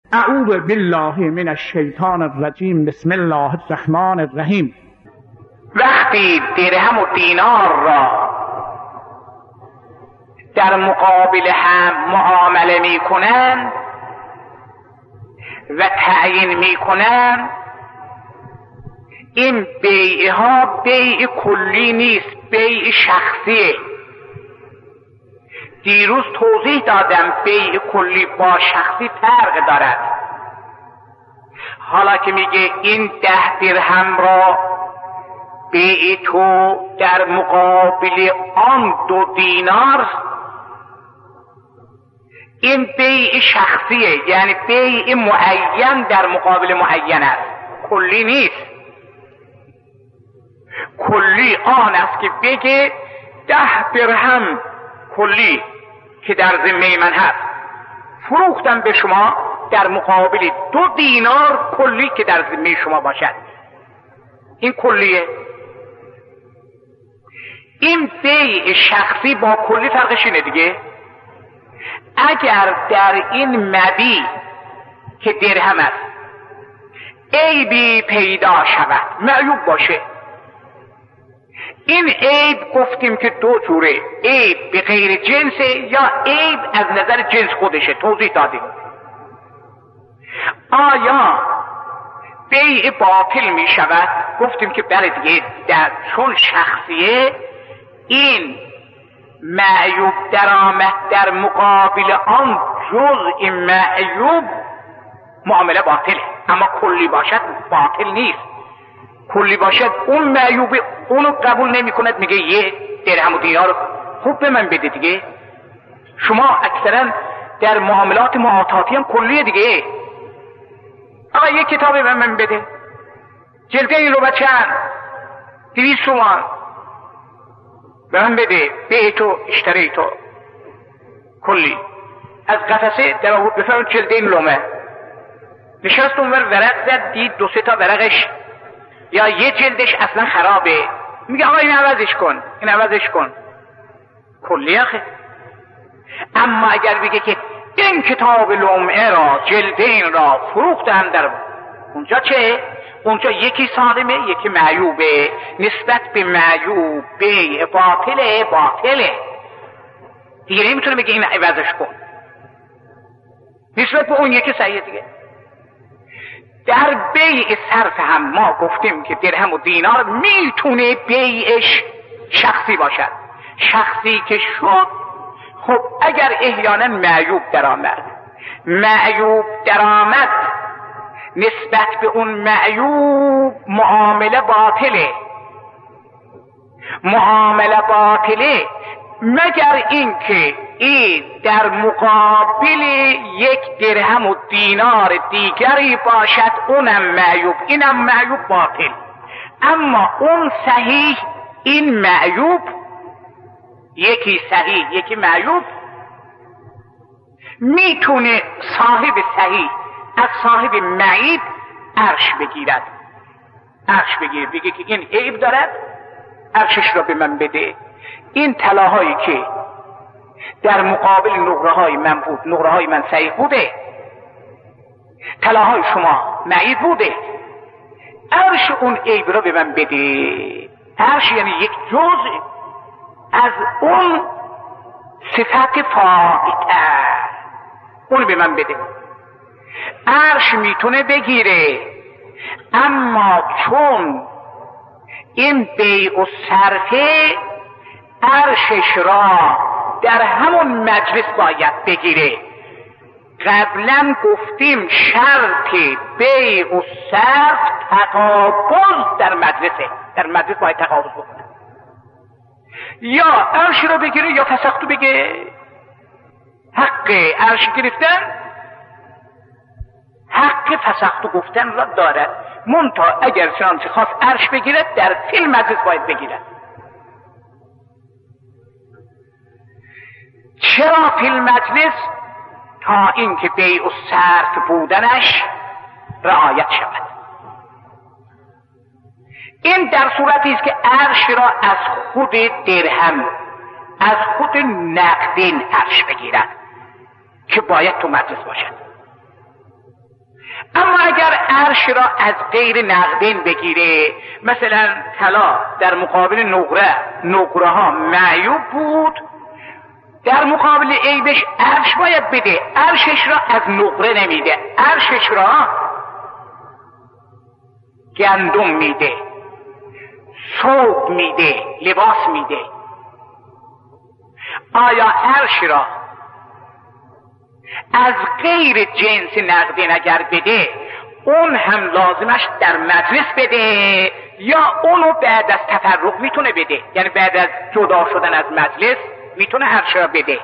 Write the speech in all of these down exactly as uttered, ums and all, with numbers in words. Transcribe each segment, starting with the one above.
اعوذ بالله من الشیطان الرجیم. بسم الله الرحمن الرحیم. وقتی درهم و دینار را در مقابل هم معامله می کنند و تعیین می کنند، این بیع ها بیع کلی نیست، بیع شخصیه. دیروز توضیح دادم بیع کلی با شخصی فرق دارد. حالا که میگه این ده درهم را بیع تو در مقابل آن دو دینار، این بیع شخصیه، یعنی بیع معین در مقابل معین است، کلی نیست. کلی آن است که بگه ده درهم کلی که در ذمه من هست فروختم به شما در مقابل دو دینار کلی که در ذمه شما باشد، این کلیه. این بیع شخصی با کلی فرقش اینه دیگه. اگر در این مبیع که درهم است عیبی پیدا شود، معیوب باشه، این عیب گفتیم که دو جوره، عیب به غیر جنسه یا عیب از نظر جنس خودشه، توضیح دادیم. آیا بیع باطل می شود؟ گفتیم که بله دیگه، در چون شخصیه این معیوب درآمد در مقابل آن جزء معیوب معامله باطله، اما کلی باشد باطل نیست. کلی باشد اون معیوب اونو قبول نمی کند، میگه یه درهم و دینار خوب به من بده دیگه. شما اکثرا در معاملات معاطاتی هم کلیه دیگه. آقا یه کتاب به من بده، جلده این رو بچند دویست تومان به من بده، به تو اشتری تو کلی از قفسه در آورد بفرمون جلده این لومه. نشست اونور ورق زد، دید دو سه تا ورقش یا یه جلدش اصلا خرابه، میگه آقا این عوضش کن، این عوضش کن، کلی آخه. اما اگر بگه که این کتاب لمعه را جلدین را فروختم در اونجا، چه؟ اونجا یکی سالمه یکی معیوبه، نسبت به معیوب بیع باطله باطله دیگه، نمیتونه بگه این عوضش کن، نسبت به اون یکی صحیح دیگه. در بیع صرف هم ما گفتیم که درهم و دینار میتونه بیعش شخصی باشد. شخصی که شد، خب اگر احیانا معیوب درآمد، معیوب درآمد نسبت به اون معیوب معامله باطله، معامله باطله مگر اینکه این در مقابل یک درهم و دینار دیگری باشد اونم معیوب، اینم معیوب باطل. اما اون صحیح، این معیوب، یکی صحیح یکی معیوب، میتونه صاحب صحیح از صاحب معیب عرش بگیرد، عرش بگیره، بگه که این عیب دارد عرشش را به من بده. این طلاهایی که در مقابل نقره های من بود، نقره های من صحیح بوده، طلاهای شما معیب بوده، عرش اون عیب را به من بده. عرش یعنی یک جزء از اون صفت فائته، اون به من بده. عرش میتونه بگیره، اما چون این بیع و صرفه عرشش را در همون مجلس باید بگیره. قبلا گفتیم شرط بیع و صرف تقابض در مجلسه، در مجلس باید تقابض بکنه، یا عرش رو بگیره یا فسختو بگه. حق عرش گرفتن، حق فسختو گفتن را دارد، منتها اگر چنانچه خواست عرش بگیرد در فیل مجلس باید بگیرد. چرا فیل مجلس؟ تا اینکه بیع و صرف بودنش رعایت شود. این در صورتی است که عرش را از خود درهم، از خود نقدین عرش بگیرد که باید تو مجلس باشد. اما اگر عرش را از غیر نقدین بگیره، مثلا طلا در مقابل نقره، نقره ها معیوب بود، در مقابل عیبش عرش باید بده، عرشش را از نقره نمیده، عرشش را گندم میده، ثوب میده، لباس میده. آیا عرش را از غیر جنس نقدین اگر بده، اون هم لازمش در مجلس بده یا اونو بعد از تفرق میتونه بده؟ یعنی بعد از جدا شدن از مجلس میتونه عرش را بده.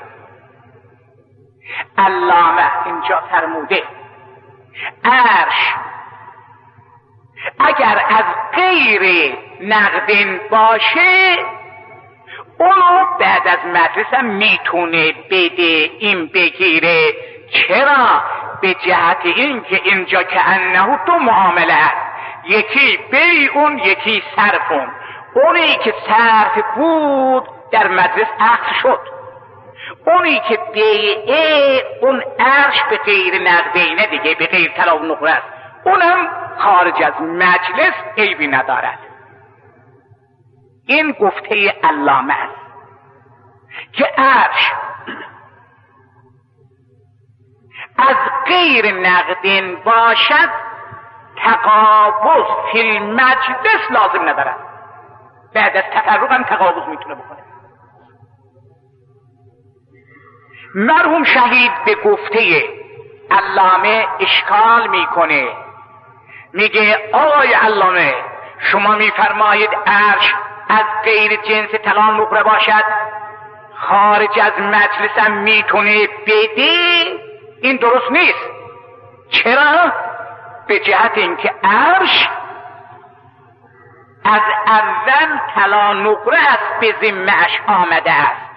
علامه اینجا فرموده عرش اگر از غیر نقدین باشه، اونو بعد از مجلس هم میتونه بده، این بگیره. چرا؟ به جهت این که اینجا که انه دو معامله است، یکی بیعون یکی صرفون. اونی که صرف بود در مجلس عقد شد، اونی که بیعه اون عرش به غیر نقدینه دیگه، به غیر طلا و نقره است، اونم خارج از مجلس عیبی ندارد. این گفته علامه است که عرش از غیر نقدین باشد، تقابض فی المجلس لازم ندارد، بعد از تفرق هم تقابض میتونه بکنه. مرحوم شهید به گفته علامه اشکال میکنه، میگه آقای علامه شما میفرمایید عرش از غیر جنس طلا نقره باشد، خارج از مجلس هم میتونه بده. این درست نیست. چرا؟ به جهت اینکه عرش از اول طلا نقره است به ذمه‌اش آمده است،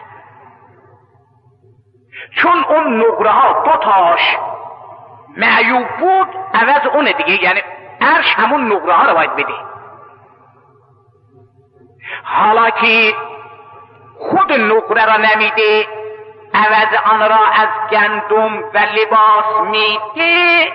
چون اون نقره ها دو تاش معیوب بود، عوض اونه دیگه، یعنی عرش همون نقره ها رو باید بده. حالا که خود نقره را نمیده، عوض آن را از گندم و لباس میده،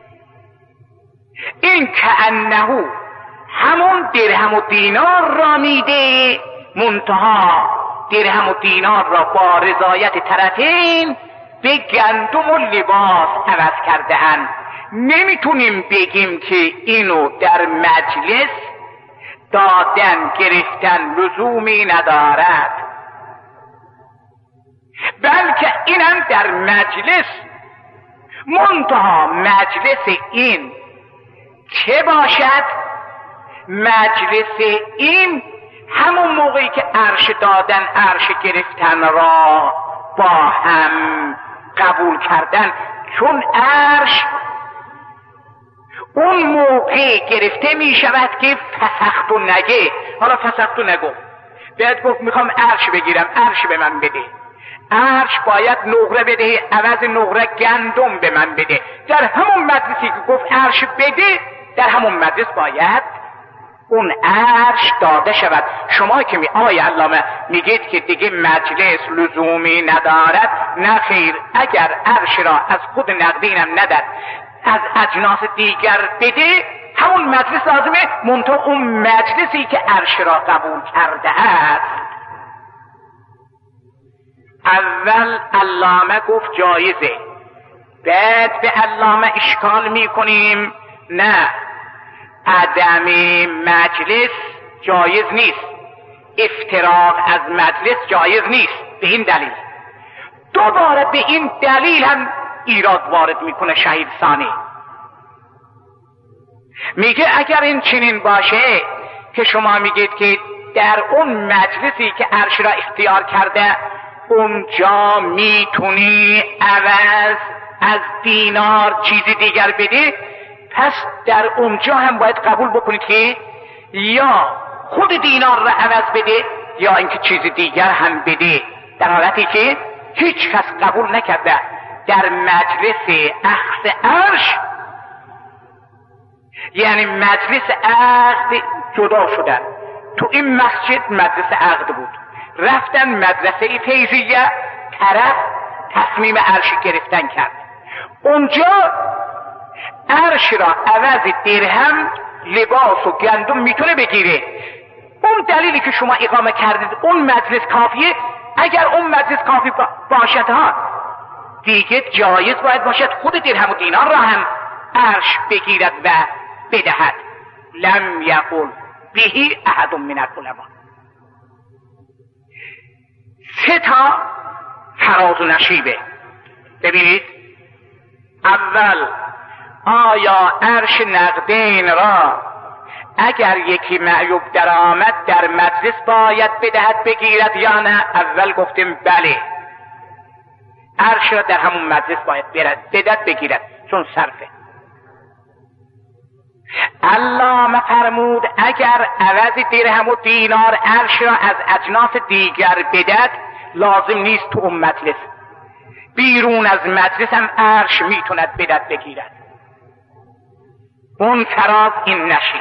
این که انهو همون درهم و دینار را میده، منتها درهم و دینار را با رضایت طرفین به گندم و لباس عوض کرده اند. نمیتونیم بگیم که اینو در مجلس دادن گرفتن لزومی ندارد، بلکه اینم در مجلس، منتها مجلس این چه باشد؟ مجلس این همون موقعی که عرش دادن عرش گرفتن را با هم قبول کردن، چون عرش اون موقع گرفته می شود که فسخت و نگه. حالا فسخت و نگو، باید گفت میخوام عرش بگیرم، عرش به من بده. عرش باید نقره بده، عوض نقره گندم به من بده. در همون مجلسی که گفت عرش بده، در همون مجلس باید اون عرش داده شود. شما که می آقای علامه میگید که دیگه مجلس لزومی ندارد، نه خیر، اگر عرش را از خود نقدینم نداد، از اجناس دیگر بده، همون مجلس لازمه، منتها اون مجلسی که عرش را قبول کرده است. اول علامه گفت جایزه، بعد به علامه اشکال میکنیم نه، عدم مجلس جایز نیست، افتراق از مجلس جایز نیست. به این دلیل دوباره به این دلیل هم ایراد وارد میکنه شهید ثانی، میگه اگر این چنین باشه که شما میگید که در اون مجلسی که عرش را اختیار کرده، اونجا میتونی عوض از دینار چیزی دیگر بده، پس در اونجا هم باید قبول بکنید که یا خود دینار را عوض بده یا اینکه چیز دیگر هم بده، در حالتی که هیچ کس قبول نکرده در مجلس اخذ عرش، یعنی مجلس عقد جدا شدن. تو این مسجد مجلس عقد بود، رفتن مدرسه فیضیه، طرف تصمیم عرش گرفتن کرد، اونجا عرش عرش را عوض درهم لباس و گندم میتونه بگیره. اون دلیلی که شما اقامه کردید اون مجلس کافیه. اگر اون مجلس کافی باشد ها دیگه جایز باید باشد خود درهم و دینار را هم عرش بگیرد و بدهد. لم یقل بهی احد من العلماء. سه تا فراز و نشیبه. ببینید، اول آیا عرش نقدین را اگر یکی معیوب در آمد در مجلس باید بدهد بگیرد یا نه؟ اول گفتیم بله، عرش را در همون مجلس باید برد بدهد بگیرد چون صرفه. علامه فرمود اگر عوض درهم و دینار عرش را از اجناس دیگر بدهد لازم نیست تو اون مجلس، بیرون از مجلس هم عرش میتوند بدهد بگیرد. اون فراز این نشید.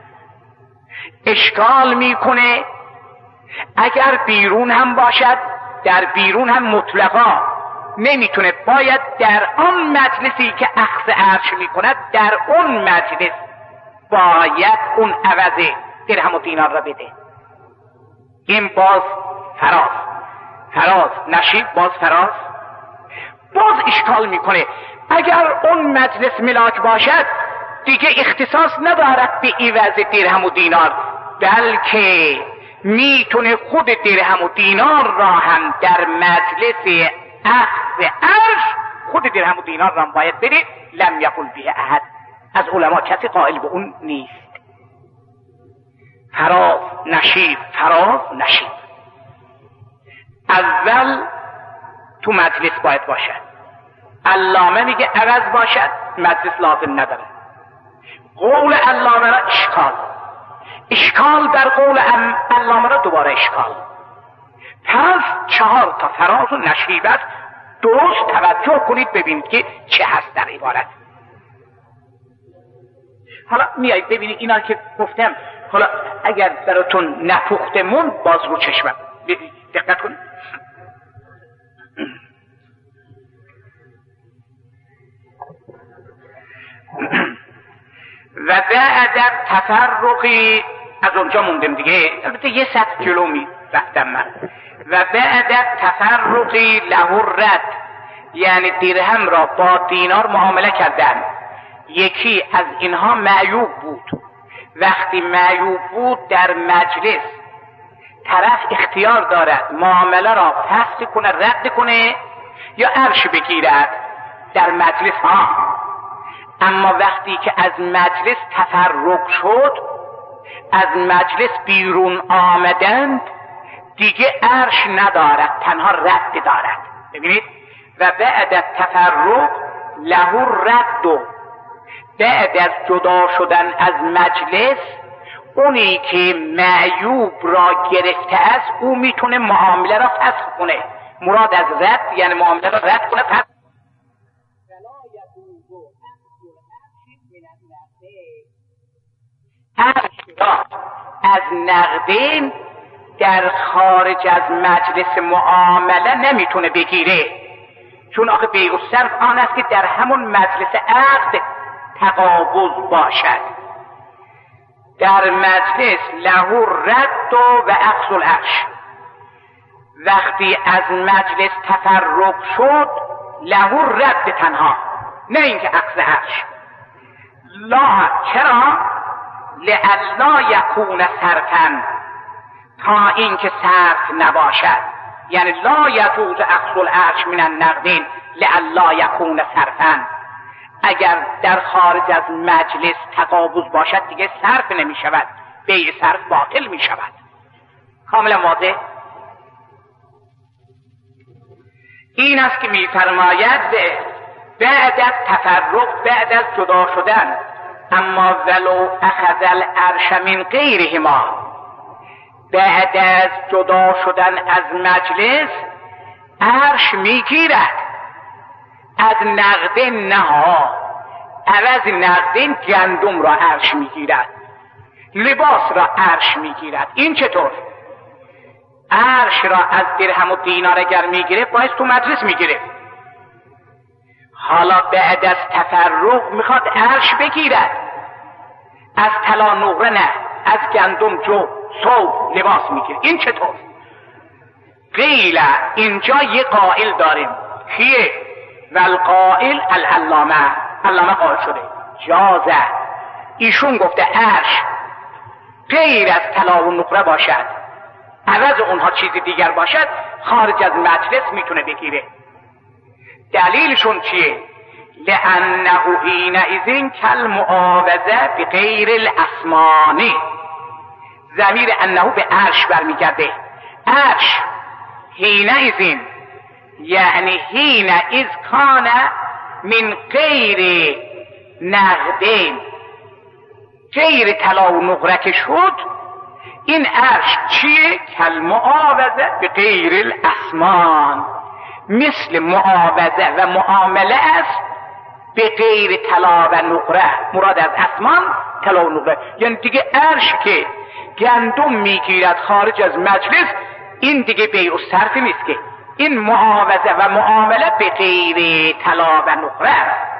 اشکال میکنه اگر بیرون هم باشد، در بیرون هم مطلقا نمیتونه، باید در آن مجلسی که اخذ عرش میکند در اون مجلس باید اون عوض درهم و دینار را بده. این باز فراز فراز نشید باز فراز. باز اشکال میکنه اگر اون مجلس ملاک باشد دیگه اختصاص ندارد به عوض درهم و دینار، بلکه میتونه خود درهم و دینار را هم در مجلس اخذ عرش خود درهم و دینار را باید بده. لم یقل به احد، از علما کسی قائل به اون نیست. فراز نشیب فراز نشیب. اول تو مجلس باید باشد. علامه میگه عوض باشد مجلس لازم نداره. قول علامه را اشکال اشکال در قول علامه را دوباره اشکال. پس چهار تا فراز و نشیب است. درست توجه کنید ببینید که چه هست در عبارت. حالا میایید ببینید اینا که گفتم، حالا اگر براتون نپخته مون باز رو چشمم دقت کنید. و بعد تفرقی از اونجا موندم دیگه، البته یه سطح جلو می رفتم من. و بعد تفرقی له رد، یعنی درهم را با دینار معامله کردن. یکی از اینها معیوب بود. وقتی معیوب بود در مجلس طرف اختیار دارد معامله را فسخ کنه، رد کنه یا عرش بگیرد در مجلس ها. اما وقتی که از مجلس تفرق شد، از مجلس بیرون آمدند، دیگه عرش ندارد، تنها رد دارد. ببینید، و بعد تفرق له رد، و بعد از جدا شدن از مجلس اونی که معیوب را گرفته است او میتونه معامله را فسخ کنه. مراد از رد یعنی معامله را رد کنه. فسخ عرش را از نقدین در خارج از مجلس معامله نمیتونه بگیره، چون آخه بیع و صرف آن است که در همون مجلس عقد تقابض باشد. در مجلس له رد و اخذ العرش. وقتی از مجلس تفرق شد له رد تنها، نه اینکه اخذ عرش. لا، چرا؟ لئلا یکون صرفا، تا اینکه صرف نباشد. یعنی لا یجوز اخذ العرش من النقدین لئلا یکون صرفا. اگر در خارج از مجلس تقابض باشد دیگه صرف نمی شود، بیع صرف باطل می شود. کاملا واضح. این است که می فرماید بعد از تفرق، بعد از جدا شدن، اما ولو اخذ العرش من غیرهما، بعد از جدا شدن از مجلس عرش میگیرد. از نقدین نه، عوض نقدین گندم را عرش میگیرد، لباس را عرش میگیرد. این چطور؟ عرش را از درهم و دینار اگر میگیره باید تو مجلس میگیره. حالا بعد از تفرق میخواد عرش بگیرد، از طلا نقره نه، از گندم جو ثوب لباس میگیره. این چطور؟ قیل اینجا یه قائل داریم، کیه؟ والقائل العلامه، علامه قائل شده جازه، ایشون گفته عرش غیر از طلا و نقره باشد، عوض اونها چیز دیگر باشد، خارج از مجلس میتونه بگیره. دلیلشون چیه؟ لأنه حینئذ کالمعاوضه بغیر الاسمانی، ضمیر انه به عرش برمیگرده. عرش حینئذ یعنی حینئذ کان من غیر نقدین، غیر طلا و نقره که شد، این عرش چیه؟ کالمعاوضه بغیر الاسمان، مثل معاوضه و معامله است به غیر طلا و نقره، مراد از اسمان طلا و نقره. یعنی دیگه عرش که گندم میگیرد خارج از مجلس، این دیگه بیع و صرف نیست، که این معاوضه و معامله به غیر طلا و نقره است.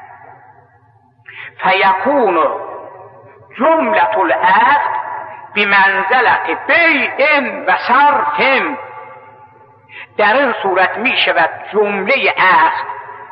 فیکون جملة العقد بمنزلت بیع و صرف، در این صورت می شود جمله عقد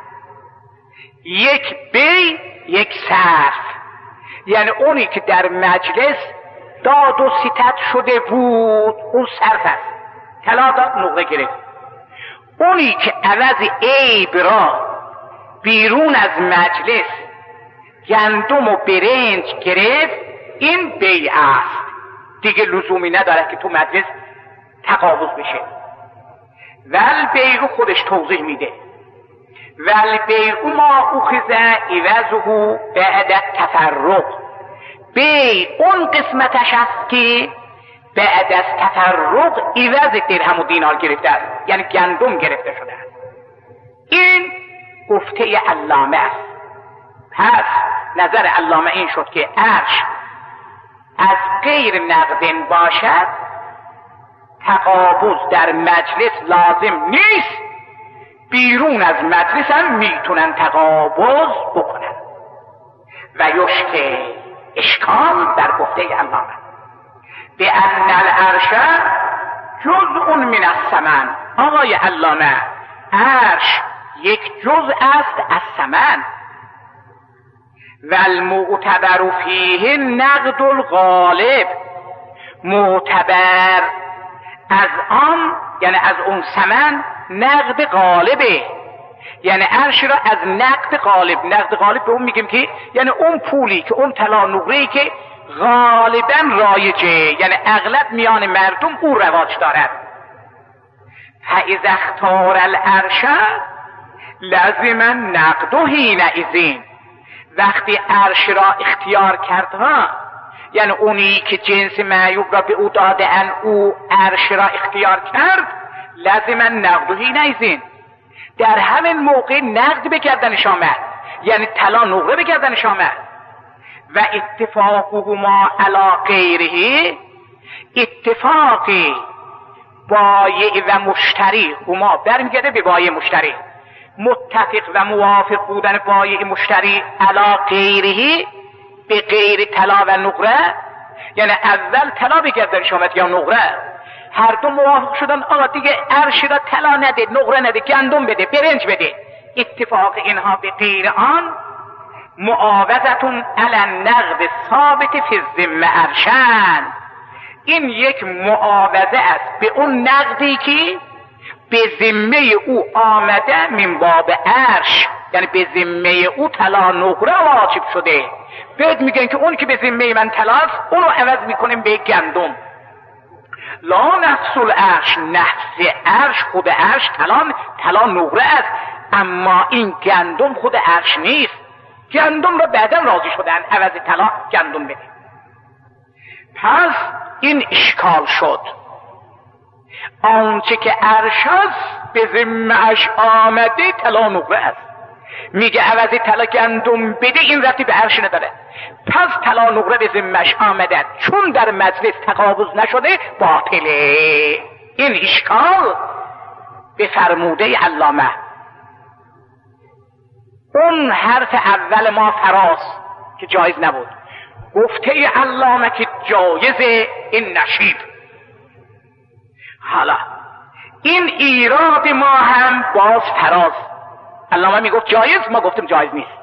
یک بیع یک صرف، یعنی اونی که در مجلس داد و ستد شده بود اون صرف است، طلا داد نقره گرفت. اونی که عوض عیب را بیرون از مجلس گندم و برنج گرفت، این بیع است، دیگه لزومی نداره که تو مجلس تقابض بشه. ول بیع خودش توضیح میده، ول بیع ما اخذ عوضه بعد التفرق، بیع اون قسمتش است که بعد از تفرق عوض درهم و دینار گرفته است، یعنی گندم گرفته شده است. این گفته علامه است. پس نظر علامه این شد که عرش از غیر نقدن باشد، تقابض در مجلس لازم نیست، بیرون از مجلس هم میتونن تقابض بکنن. و یشک اشکال در گفته علامه به ان العرش جزء من الثمن. آقای علامه، عرش یک جزء است از ثمن. و المعتبر فیه نقد الغالب، معتبر از آن یعنی از اون ثمن نقد غالبه، یعنی عرش را از نقد غالب، نقد غالب به اون میگیم که یعنی اون پولی که اون طلا نقره‌ای که غالبا رایجه، یعنی اغلب میان مردم او رواج دارد. فاذا اختار العرش لازم نقد حینئذ، وقتی عرش را اختیار کرد ها، یعنی اونی که جنس معیوب را به او داده ان او عرش را اختیار کرد، لازم نقد حینئذ، در همین موقع نقد به گردنش آمد، یعنی طلا نقره به گردنش آمد. و اتفاقهما علی غیره، اتفاقی بایع و مشتری هما برمیگرده به بایع مشتری، متفق و موافق بودن بایع مشتری علی غیره به غیر طلا و نقره، یعنی اول طلا به گردنش آمد یا نقره، هر دو موافق شدن آقا دیگه عرش را طلا نده، نقره نده، گندم بده، برنج بده. اتفاق اینها به غیر آن معاوضتون علی النقد ثابت فی الذمه عرشن، این یک معاوضه است به اون نقدی که به ذمه او آمده من باب عرش، یعنی به ذمه او طلا نقره واجب شده. بعد میگن که اون که به ذمه من طلاست اونو عوض میکنیم به گندم. لا نفس العرش، نفس عرش خود عرش طلا طلا نقره است، اما این گندم خود عرش نیست. گندم را بعدا راضی شدن عوض طلا گندم بده. پس این اشکال شد، آنچه که عرش است به ذمه‌اش آمده طلا نقره است، میگه عوض طلا گندم بده، این ربطی به عرش نداره. پس طلا نقره به ذمه‌اش آمده، چون در مجلس تقابض نشده باطله. این اشکال به فرموده علامه. اون حرف اول ما فراز که جایز نبود، گفته علامه که جایزه این نشید. حالا این ایراد ما هم باز فراز، علامه میگفت جایز، ما گفتیم جایز نیست،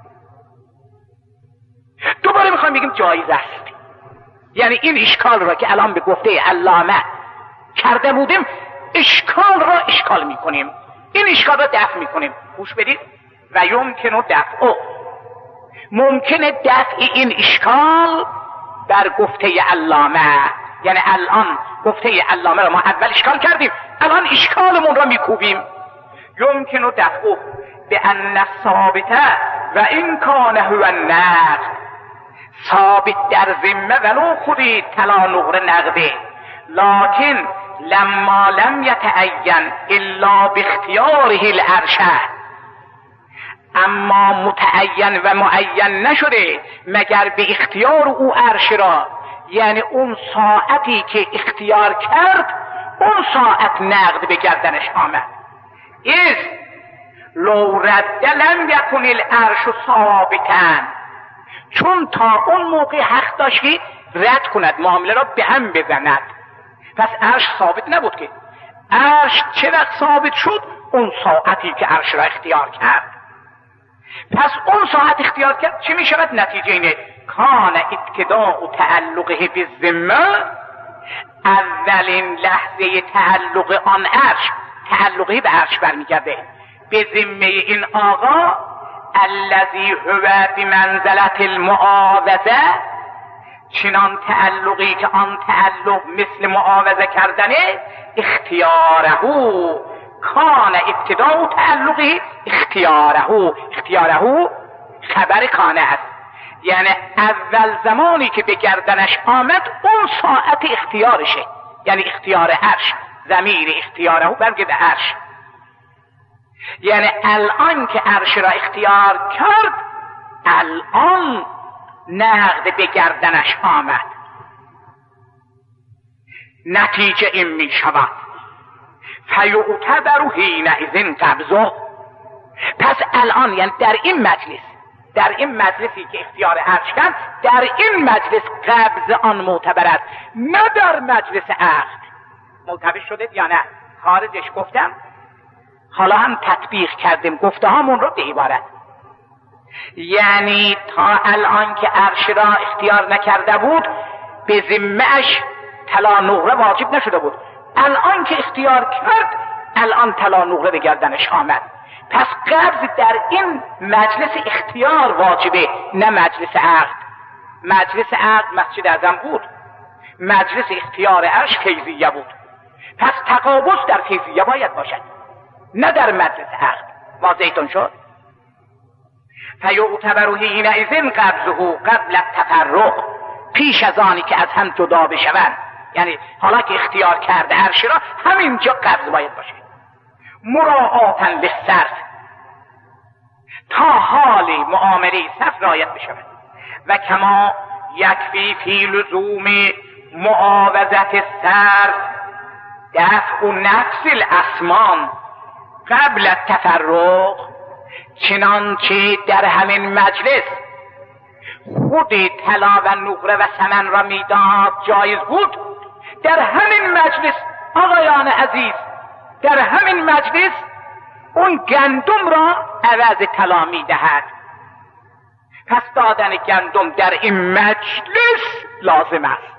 دوباره میخوایم بگیم جایز است. یعنی این اشکال را که الان به گفته علامه کرده بودیم، اشکال را اشکال میکنیم، این اشکال را دفع میکنیم. گوش بدید. و یمکن دفع، ممکنه دفع این اشکال در گفته علامه. یعنی الان گفته علامه را ما اول اشکال کردیم، الان اشکالمون را میکوبیم. یمکن دفع به ان ثابته و این کان هو النقد، ثابت در ذمه ولو خودی طلا نقره نقده، لکن لما لم یتعین الا باختیاره العرشه، اما متعین و معین نشده مگر به اختیار او عرش را. یعنی اون ساعتی که اختیار کرد اون ساعت نقد به گردنش آمد. از لو رد لم یکن العرش ثابتا، چون تا اون موقع حق داشت که رد کند، معامله را به هم بزند. پس عرش ثابت نبود که. عرش چه وقت ثابت شد؟ اون ساعتی که عرش را اختیار کرد. پس اون ساعت اختیار کرد چه می شود؟ نتیجه اینه کان ابتداء تعلقه بالذمه، اولین لحظه تعلق آن عرش، تعلقه به عرش برمیگرده، به ذمه این آقا الذی هو بمنزلت المعاوضه، چنان تعلقی که آن تعلق مثل معاوضه کردنه، اختیاره کان ابتداء تعلقی اختیاره، اختیاره خبر کانه است. یعنی اول زمانی که به گردنش آمد اون ساعت اختیارشه، یعنی اختیار عرش، ضمیر اختیاره برگه به عرش. یعنی الان که عرش را اختیار کرد الان نقد به گردنش آمد. نتیجه این می شود فیعتبر حینئذ قبضه. پس الان یعنی در این مجلس، در این مجلسی که اختیار عرش کرد، در این مجلس قبض آن معتبر است، نه در مجلس عقد. ملتبس شدید یا نه؟ خارجش گفتم، حالا هم تطبیق کردیم گفته هامون رو به عبارت. یعنی تا الان که عرش را اختیار نکرده بود به ذمه‌اش طلا نقره واجب نشده بود، الان که اختیار کرد الان طلا نقره به گردنش آمد. پس قبض در این مجلس اختیار واجبه، نه مجلس عقد. مجلس عقد مسجد اعظم بود، مجلس اختیار عرش فیضیه بود. پس تقابض در فیضیه باید باشد، نه در مجلس عقد. واضحتون شد؟ فیعتبر حینئذ قبضه قبل التفرق، پیش از آنی که از هم جدا بشوند. یعنی حالا که اختیار کرده عرش را، همینجا قبض باید باشه، مراعاتا للصرف، تا حال معامله صرف رعایت بشود. و کما یکفی فی لزوم معاوضت الصرف دفع نفس الاسمان قبل التفرق، چنانچه در همین مجلس خود طلا و نقره و ثمن را میداد جایز بود، در همین مجلس آقایان عزیز، در همین مجلس اون گندم را عوض طلا میدهد. پس دادن گندم در این مجلس لازم است.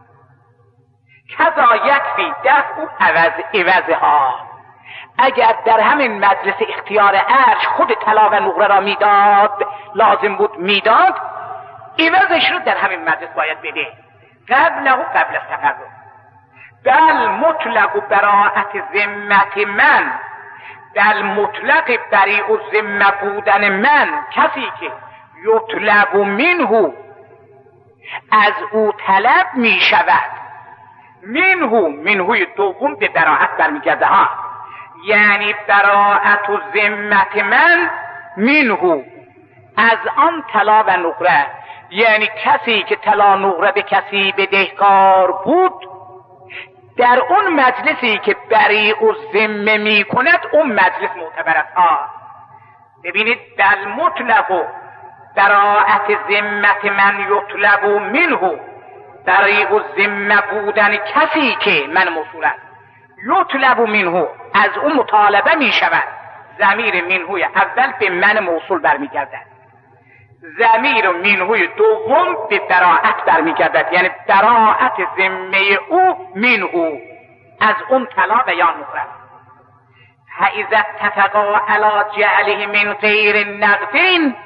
کذا یکفی دفع عوض عوضها، اگر در همین مجلس اختیار عرش خود طلا و نقره را میداد، لازم بود میداد، عوضش رو در همین مجلس باید بده، قبل و قبل التفرق. بل مطلق براءت ذمت من، بل مطلق بریء الذمه بودن من، کسی که یطلب منه، از او طلب می شود، منه، منه دوم به براءت برمیگرده ها، یعنی براءت و ذمت من منه، از آن طلا و نقره. یعنی کسی که طلا نقره به کسی بدهکار بود، در اون مجلسی که بریء الذمه می کند اون مجلس معتبر است. ببینید بل مطلق براءت ذمت من یطلب منه، برای او ذمه بودن کسی که من موصول است، یطلب منه از اون مطالبه می شود. ضمیر منهوی اول به من موصول برمیگردد، ضمیر منهوی دوم به براءت برمیگردد، یعنی براءت ذمه او منه، از اون طلا بیان می‌کند. فاذا اتفقا علی جعله من غیر نقد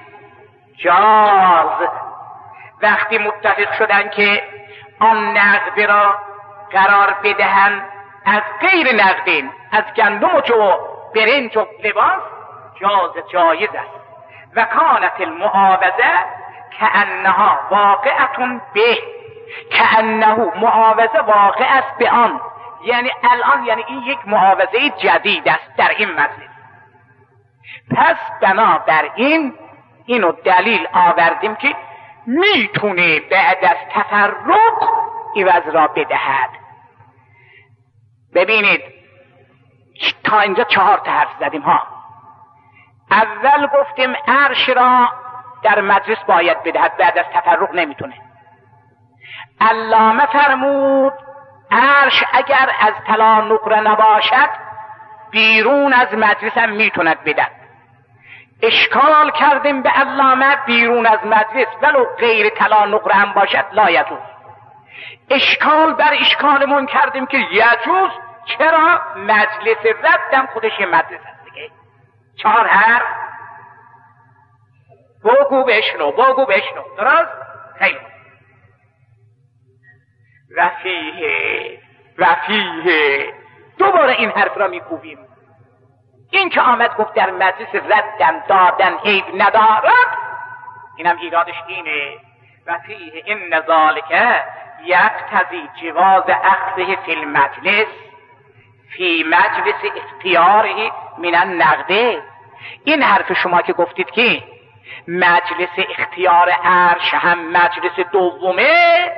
جاز، وقتی متفق شدن که آن نقد را قرار بدهند از غیر نقدین، از گندم و جو برنج و لباس، جاز جایز است. و کانت المعاوضه کأنها واقعتون به، کأنه معاوضه واقع است به آن، یعنی الان، یعنی این یک معاوضه جدید است در این مجلس. پس بنابراین اینو دلیل آوردیم که میتونه بعد از تفرق عوض را بدهد. ببینید تا اینجا چهار تا حرف زدیم ها. اول گفتیم عرش را در مجلس باید بدهد، بعد از تفرق نمیتونه. علامه فرمود عرش اگر از طلا نقره نباشد بیرون از مجلس هم میتوند بدهد. اشکال کردیم به علامه بیرون از مجلس ولو غیر طلا نقره هم باشد لا یجوز. اشکال بر اشکالمون کردیم که یجوز، چرا؟ مجلس ردم خودش یه مجلس هست دیگه. چهار حرف بگو بشنو بگو بشنو درست؟ خیلی وفیه وفیه دوباره این حرف را میکوبیم. این که آمد گفت در مجلس ردم دادن عیب ندارد، اینم ایرادش اینه. وفیه این ذالک یقتضی جواز اخذه فی المجلس فی مجلس اختیاره من النقده. این حرف شما که گفتید که مجلس اختیار عرش هم مجلس دومه،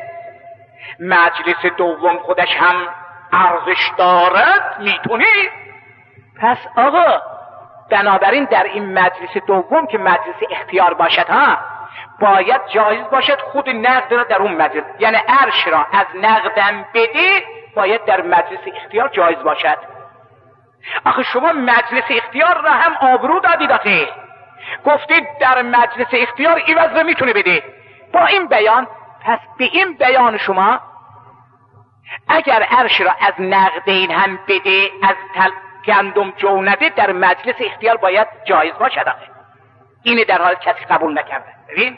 مجلس دوم خودش هم ارزش دارد، میتونی. پس آقا بنابراین در این مجلس دوم که مجلس اختیار باشد ها، باید جایز باشد خود نقد را در اون مجلس، یعنی عرش را از نقدم بده باید در مجلس اختیار جایز باشد. آخه شما مجلس اختیار را هم آبرو دادید، آخه گفتید در مجلس اختیار عوض را میتونه بده با این بیان. پس به این بیان شما اگر عرش را از نقدین هم بده، از تل... گندم جو نده، در مجلس اختیار باید جایز باشد. آخه اینه در حال کسی قبول نکرده. ببین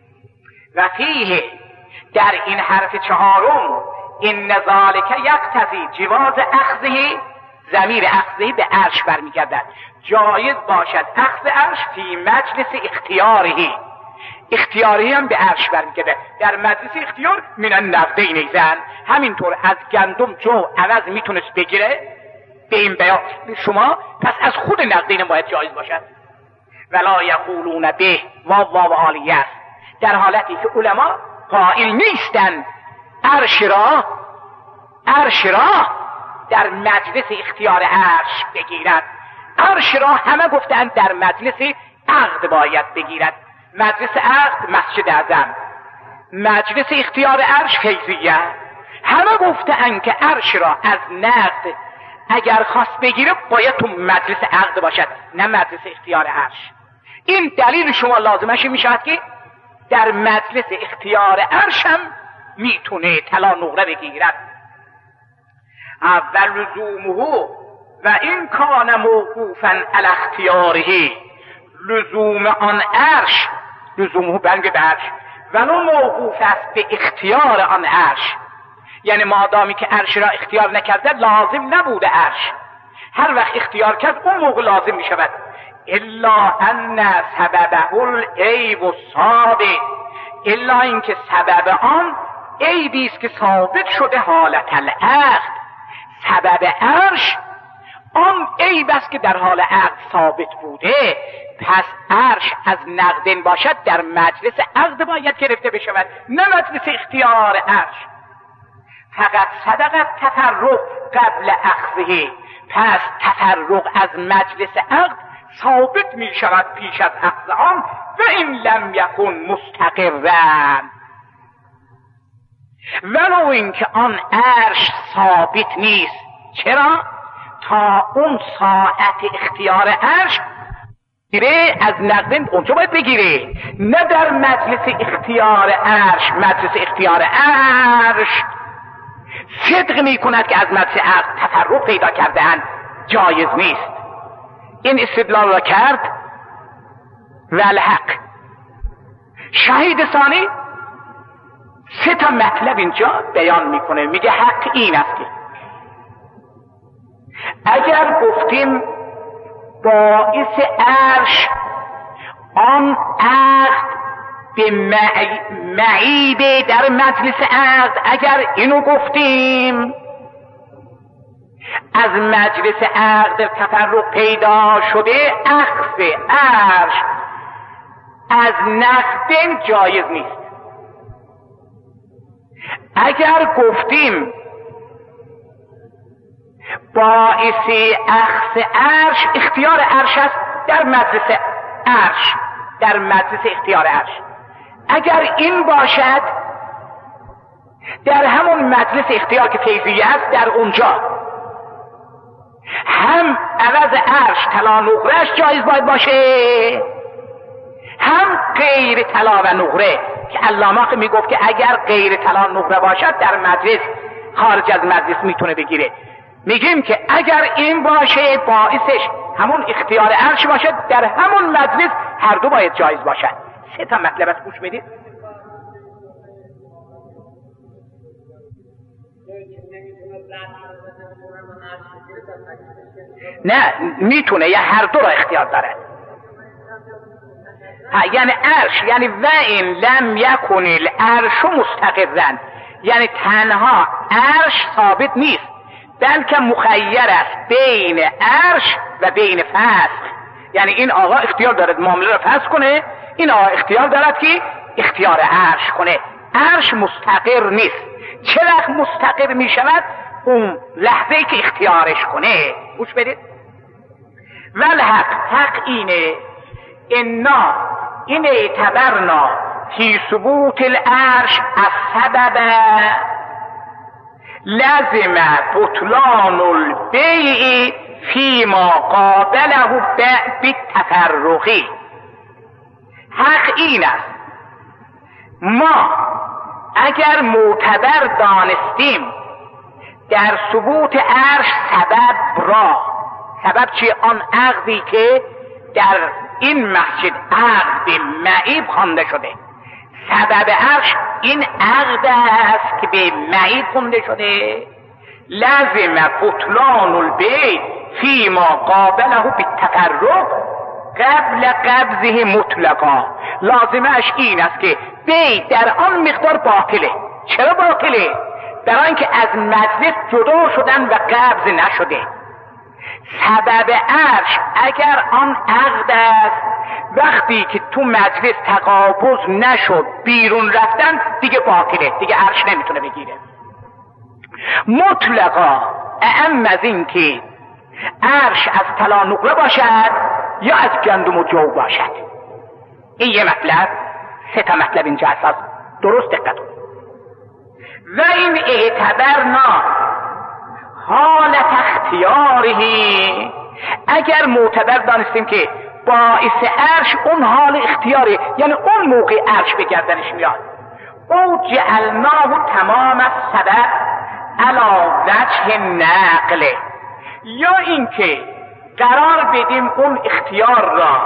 وفیه در این حرف چهارم این ذالک یقتضی جواز اخذه، ضمیر اخذه به عرش برمیگردد، جایز باشد اخذ عرش فی مجلس اختیاره، اختیاری هم به عرش برمیگرده در مجلس اختیار من النقدین ایزن. همینطور از گندم جو عوض میتونست بگیره به این بیان شما، پس از خود نقدین باید جایز باشد. ولا یقولون به واو واو عالیه است، در حالتی که علما قائل نیستن عرش را عرش را در مجلس اختیار عرش بگیرد. عرش را همه گفتن در مجلس عقد باید بگیرد. مجلس عقد مسجد اعظم، مجلس اختیار عرش فیضیه. همه گفتن که عرش را از نقد اگر خواست بگیره باید تو مجلس عقد باشد، نه مجلس اختیار عرش. این دلیل شما لازمش میشود که در مجلس اختیار عرش هم میتونه طلا نقره بگیرد. اول لزومه و این کان موقوفا علی اختیاره، لزوم آن عرش، لزومه بنگ به عرش ولو موقوف است به اختیار آن عرش، یعنی مادامی که عرش را اختیار نکرده لازم نبوده عرش، هر وقت اختیار کرد اون موقع لازم می شود. الا ان سببه العیب الثابت، الا اینکه سبب آن عیبی است که ثابت شده حالت العقد. سبب عرش آن عیب است که در حال عقد ثابت بوده، پس عرش از نقدین باشد در مجلس عقد باید گرفته بشود، نه مجلس اختیار عرش. فقط صدقت تفرق قبل اخذه، پس تفرق از مجلس عقد ثابت می شود پیش از اخذ آن و این لم یکن مستقرا، ولو اینکه آن عرش ثابت نیست. چرا؟ تا اون ساعت اختیار عرش گیره از نقد اونجا باید بگیره، نه در مجلس اختیار عرش. مجلس اختیار عرش صدق می کند که از مجلس عرش تفرق پیدا کردن جایز نیست. این استدلال را کرد و الحق. شاهد ثانی سه تا مطلب اینجا بیان میکنه، میگه حق این است که اگر گفتیم باعث عرش آن عقد به معیب در مجلس عقد، اگر اینو گفتیم از مجلس عقد تفرق پیدا شده، اخذ عرش از نقد جایز نیست. اگر گفتیم باعث اخذ عرش اختیار عرش است در مجلس عرش، در مجلس اختیار عرش، اگر این باشد در همون مجلس اختیار که فیضیه است، در اونجا هم عوض عرش طلا نقرهش جایز باید باشه، هم غیر طلا و نقره، که علامه میگفت که اگر غیر طلا نقره باشد در مجلس خارج از مجلس میتونه بگیره. میگیم که اگر این باشه باعثش همون اختیار عرش باشد، در همون مجلس هر دو باید جایز باشد. سه تا مطلب است، گوش میدید. نه میتونه، یا هر دو را اختیار داره. یعنی عرش، یعنی و این لم یکن العرش مستقرا، یعنی تنها عرش ثابت نیست بلکه مخیر است بین عرش و بین فسخ. یعنی این آقا اختیار دارد معامله را فسخ کنه، این آقا اختیار دارد که اختیار عرش کنه. عرش مستقر نیست. چه وقت مستقر می شود؟ اون لحظه ای که اختیارش کنه. گوش بدید. والحق، حق اینه انا این اعتبرنا فی ثبوت العرش از سبب لازم بطلان البیع فی ما قابله بالتفرقی. حق این است ما اگر معتبر دانستیم در ثبوت عرش سبب را، سبب چی؟ آن عقدی که در این مسجد عقد معیب خوانده شده، سبب عرش این عقد است که به معیب خونده شده. لازم بطلان البیع فی ما قابله بالتفرق قبل قبضه مطلقا. لازمش این است که بیع در آن مقدار باطله. چرا باطله؟ در آنکه از مجلس جدا شدن و قبض نشده. سبب عرش اگر آن عقد است، وقتی که تو مجلس تقابض نشد بیرون رفتن دیگه باطله، دیگه عرش نمیتونه بگیره. مطلقا اعم از این که عرش از طلا نقره باشد یا از گندم و جو باشد. این یه مطلب. سه تا مطلب اینجا اساس درست دقت کن. و این اعتبرنا حالت اختیاری، اگر معتبر دانستیم که باعث عرش اون حال اختیاری، یعنی اون موقع عرش به گردنش میاد، او جعلناه تمام السبب علی وجه نقل، یا اینکه قرار بدیم اون اختیار را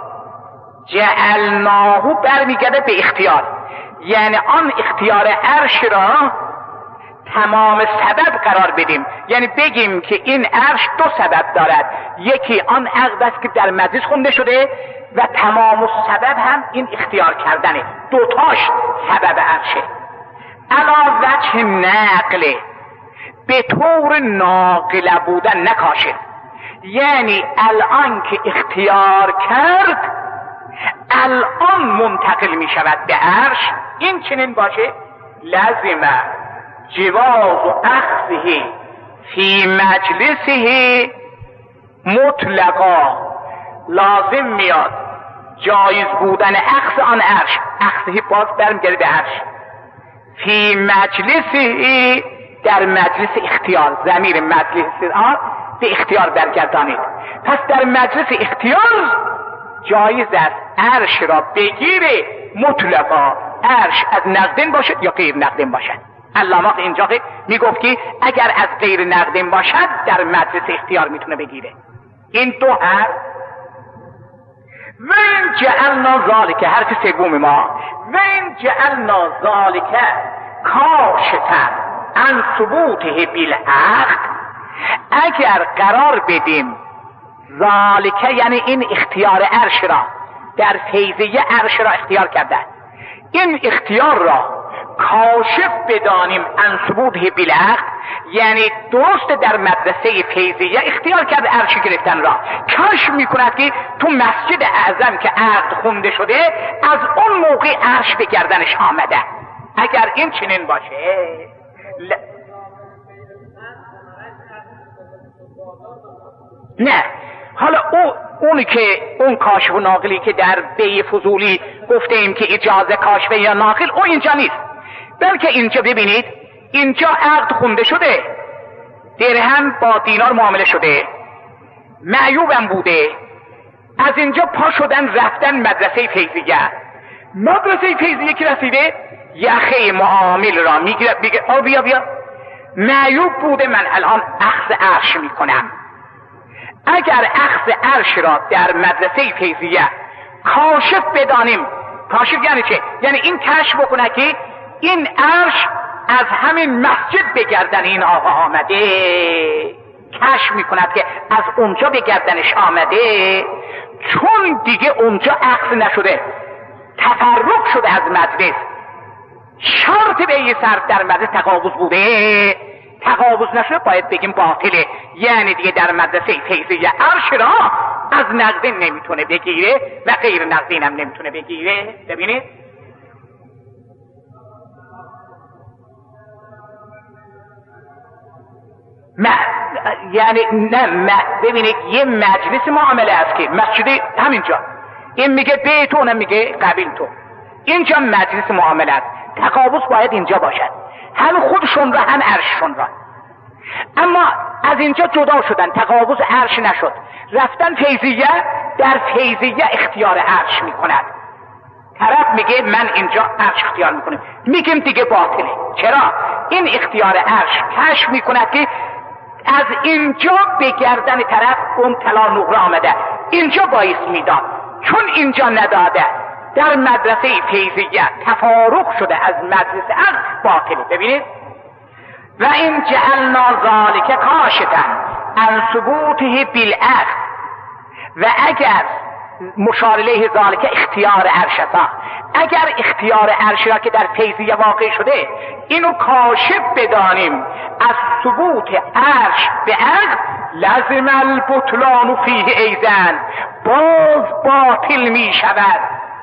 جعلناه برمیگرده به اختیار، یعنی آن اختیار عرش را تمام سبب قرار بدیم، یعنی بگیم که این عرش دو سبب دارد، یکی آن عقد است که در مجلس خونده شده و تمام السبب هم این اختیار کردنه، دوتاش سبب عرشه. علی وجه نقل، به طور ناقله بودن نکاشد، یعنی الان که اختیار کرد الان منتقل می شود به عرش. این چنین باشه لازمه جواز اخذه فی مجلسه مطلقا لازم میاد جایز بودن اخذ آن عرش. اخذی باز برمیگرده به عرش. فی مجلسی، در مجلس اختیار، ضمیر مجلس آن به اختیار برگردانید. پس در مجلس اختیار جایز است عرش را بگیره مطلقا، عرش از نقدین باشد یا غیر نقدین باشد. علامه اینجا میگفت که اگر از غیر نقدین باشد در مجلس اختیار میتونه بگیره. این دو هست. و این جعلنا ذالک، حرف سوم ما، و این جعلنا ذالک کاشفا عن ثبوته بالعقد، اگر قرار بدیم ذالک یعنی این اختیار عرش را در فیضیه عرش را اختیار کرده، این اختیار را کاشف بدانیم عن ثبوته بالعقد، یعنی درست در مدرسه فیضیه اختیار کرده عرش گرفتن را، کشف میکند که تو مسجد اعظم که عقد خونده شده از اون موقع عرش به گردنش آمده. اگر این چنین باشه ل... نه، حالا او اونی که اون کاشف و ناقلی که در بی فضولی گفته ایم که اجازه کاشف یا ناقل، او اینجا نیست، بلکه اینجا ببینید اینجا عقد خونده شده، درهم با دینار معامله شده، معیوبم بوده، از اینجا پا شدن رفتن مدرسه فیضیه. مدرسه فیضیه که رسیده یخه معامل را میگیره، بگه آ بیا بیا معیوب بوده، من الان اخذ عرش میکنم. اگر اخذ عرش را در مدرسه فیضیه کاشف بدانیم، کاشف یعنی چه؟ یعنی این کشف بکنه که این عرش از همین مسجد به گردن این آقا آمده، کشف میکند که از اونجا به گردنش آمده، چون دیگه اونجا اخذ نشده، تفرق شده از مجلس، شرط به یه صرف در مدرسه تقابض بوده، تقابض نشده باید بگیم باطله، یعنی دیگه در مدرسه فیضیه عرش را از نقدین نمیتونه بگیره و غیر نقدین هم نمیتونه بگیره. ببینید م... یعنی نه م... ببینید یه مجلس معامله است که مسجد همینجا، این میگه بیت و اونم میگه قبیل تو، اینجا مجلس معامله است، تقابض باید اینجا باشد، هم خودشون را هم عرششون را. اما از اینجا جدا شدن، تقابض عرش نشد، رفتن فیضیه، در فیضیه اختیار عرش میکند. طرف میگه من اینجا عرش اختیار میکنم، میگیم دیگه باطله. چرا؟ این اختیار عرش کشف میکند که از اینجا به گردن طرف اون طلا نقره آمده، اینجا باعث میداد، چون اینجا نداده در مدرسه فیضیه تفارق شده از مدرسه عرش، باطله. ببینید و این جعلنا ذالک کاشفا عن ثبوته بالعقد، و اگر مشار الیه ذالک اختیار عرش است، اگر اختیار عرش را که در فیضیه واقع شده اینو کاشف بدانیم از ثبوت عرش به عقد، لازم البطلان فیه ایزن، باز باطل می شود.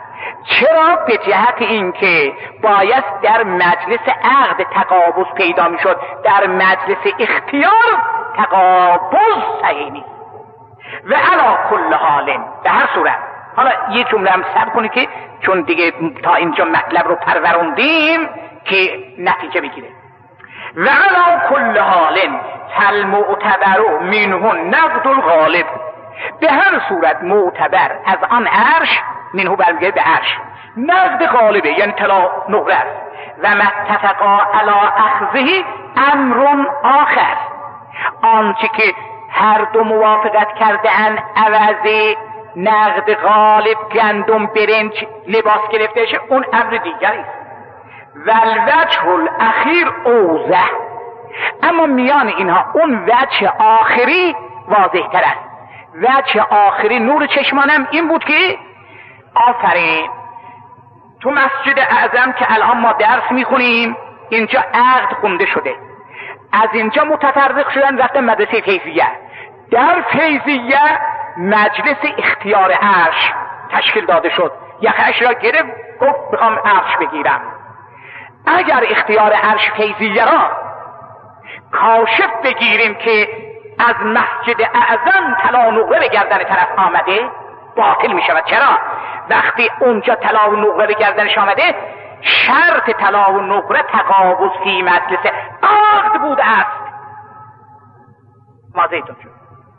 چرا؟ به جهت اینکه باید در مجلس عقد تقابض پیدا می شد، در مجلس اختیار تقابض صحیح نیست. و علا کل حال، به هر صورت، حالا یه جمله هم صبر کنید که چون دیگه تا اینجا مطلب رو پروروندیم که نتیجه بگیره. و علا کل حال فالمعتبر منه نقد الغالب، به هر صورت معتبر از آن عرش، منه برمیگه به عرش، نقد غالبه یعنی طلا نقره است. و متفقا علی اخذه امر آخر، آنچه که هر دو موافقت کرده ان عوض نقد غالب گندم برنج لباس گرفته شه، اون امر دیگری است. والوجه الاخیر اوضح، اما میان اینها اون وجه آخری واضح تر است. وجه آخری نور چشمانم این بود که آفرین تو مسجد اعظم که الان ما درس میخونیم اینجا عقد خونده شده، از اینجا متفرق شدن رفتن مدرسه فیضیه، در فیضیه مجلس اختیار عرش تشکیل داده شد، یخش را گرفت گفت بخوام عرش بگیرم. اگر اختیار عرش فیضیه را کاشف بگیریم که از مسجد اعظم طلا نقره به گردن طرف آمده، باطل می شود. چرا؟ وقتی اونجا طلا و نقره به گردنش آمده، شرط طلا و نقره تقابض فی مجلس عقد بوده است. واضحتون شد.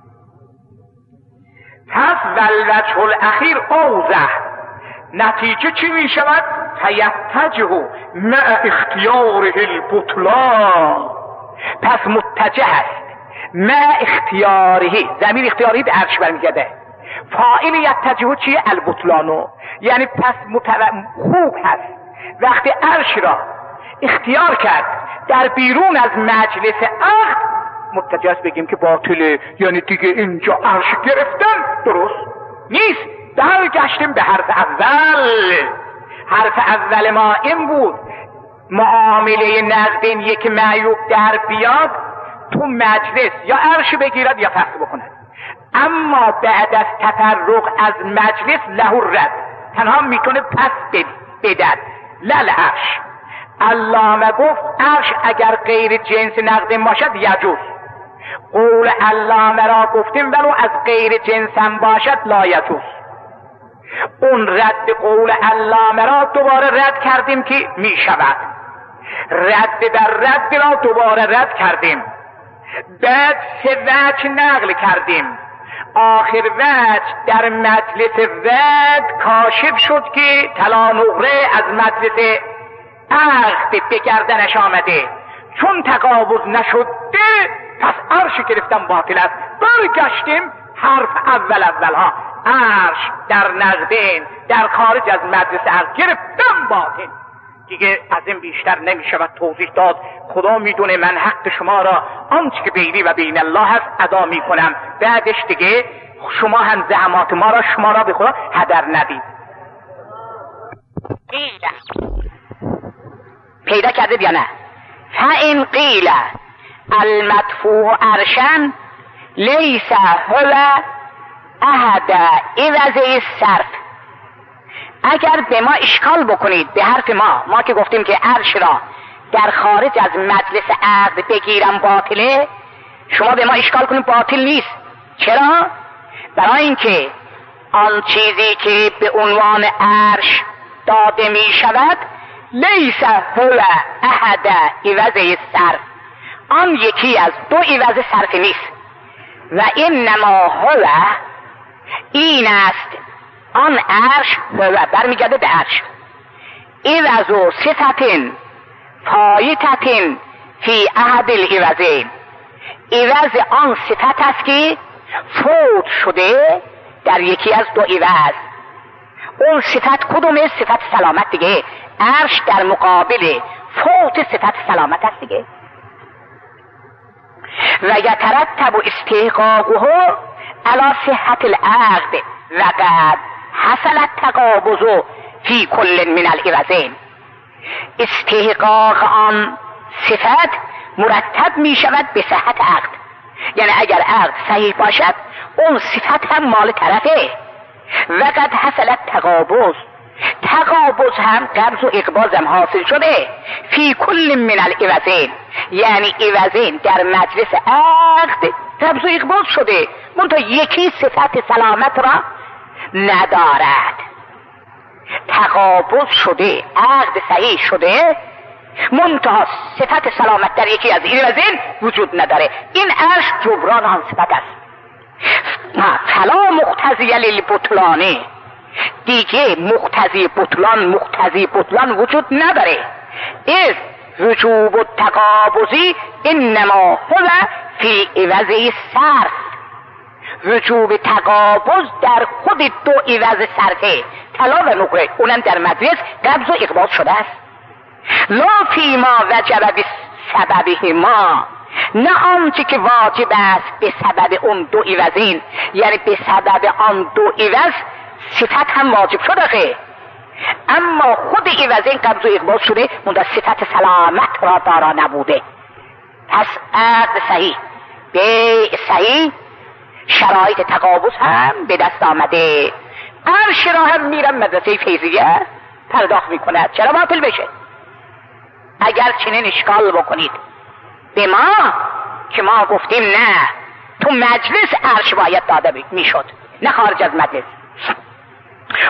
پس والوجه الاخیر اوضح، نتیجه چی می شود؟ فیتجه مع اختیاره البطلان، پس متجه است مع اختیاره، ضمیر اختیاری به عرش برمیگرده. فاعل یتجه چیه؟ البطلانو، یعنی پس متو... خوب هست وقتی عرش را اختیار کرد در بیرون از مجلس عقد متجه است بگیم که باطله، یعنی دیگه اینجا عرش گرفتن درست نیست. برگشتیم به حرف اول. حرف اول ما این بود معامله نقدین یک معیوب در بیاد تو مجلس یا عرش بگیرد یا فسخ بکند، اما بعد از تفرق از مجلس له رد، تنها میتونه پس بدد لل عرش. علامه گفت عرش اگر غیر جنس نقدین باشد یجوز. قول علامه را گفتیم ولو از غیر جنسم باشد لا یجوز. اون رد قول علامه را دوباره رد کردیم که می شود. رد بر رد را دوباره رد کردیم. بعد سه وجه نقل کردیم. آخر وجه در مجلس رد کاشف شد که طلا نقره از مجلس عقد به گردنش آمده، چون تقابض نشده پس عرش گرفتن باطل است. برگشتیم حرف اول اول ها، عرش در نقدین در خارج از مجلس عقد گرفتن باطل. دیگه از این بیشتر نمی شود توضیح داد. خدا میدونه من حق شما را آنچه که بینی و بین الله هست ادا می کنم. بعدش دیگه شما هم زحمات ما را شما را به خدا هدر ندید. پیدا کردید یا نه؟ فإن قیل المدفوع عرشن لیس هو احد عوض صرف. اگر به ما اشکال بکنید به حرف ما، ما که گفتیم که عرش را در خارج از مجلس عقد بگیرم باطله، شما به ما اشکال کنید باطل نیست. چرا؟ برای اینکه آن چیزی که به عنوان عرش داده می شود لیس هو احد عوض صرف، آن یکی از دو عوض صرف نیست. و انما هو، این است آن عرش هو برمیگرده به عرش، عوض و صفتن فایتتن فی احد العوضین، عوض آن صفت است که فوت شده در یکی از دو عوض. اون صفت کدومه؟ صفت سلامت دیگه. عرش در مقابل فوت صفت سلامت است دیگه. و یترتب استحقاقه علی صحت العقد و قد حصل التقابض فی کل من العوضین. استحقاق آن صفت مرتب می شود به صحت عقد، یعنی اگر عقد صحیح باشد اون صفت هم مال طرفه. و قد حصل التقابض، تقابض هم قبض و اقباض هم حاصل شده فی کل من العوضین، یعنی عوضین در مجلس عقد قبض و اقباض شده، منتها یکی صفت سلامت را ندارد. تقابض شده، عقد صحیح شده، منتها صفت سلامت در یکی از عوضین وجود نداره. این عرش جبران آن صفت است. فلا مقتضی للبطلان، دیگه مقتضی بطلان مقتضی بطلان وجود نداره. از وجوب التقابضی انما هو فی عوض صرف، وجوب تقابض در خود دو عوض صرفه، طلا و نقره، اونم در مجلس قبض و اقباض شده است. لا فی ما وجب بسببه ما، نه آنچه که واجب است به سبب اون دو عوضین، یعنی به سبب آن دو عوض صفت هم واجب شده خیلی، اما خود عوضین قبض و اقباض شده، منتها صفت سلامت را دارا نبوده. پس عقد صحیح، بیع صحیح، شرایط تقابض هم به دست آمده. عرش را هم میرم مدرسه فیضیه پرداخت میکنه، چرا باطل بشه؟ اگر چنین اشکال بکنید به ما که ما گفتیم نه، تو مجلس عرش باید داده میشد، نه خارج از مجلس.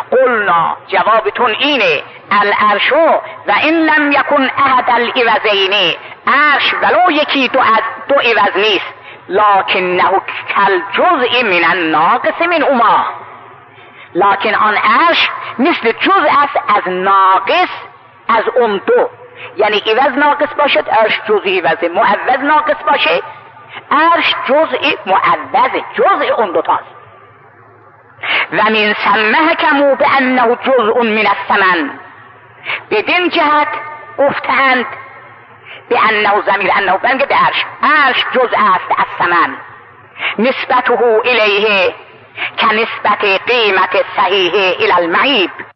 قلنا جوابتون اینه العرشو و این لم یکن احد العوضین، عرش ولو یکی دو از دو عوض نیست، لکنه کل جزء من الناقص من اما، لکن آن عرش مثل جزء است از ناقص از اون دو، یعنی عوض ناقص باشد عرش جزء عوض، معوض ناقص باشه عرش جزء معوض، جزء اون دوتاست. و من ثم حکموا بانه جزء من الثمن، بدین جهت گفتند بانه ضمیر انه بنگ به عرش، عرش جزء است از ثمن، نسبته الیه که نسبت قیمت صحیح الی المعیب،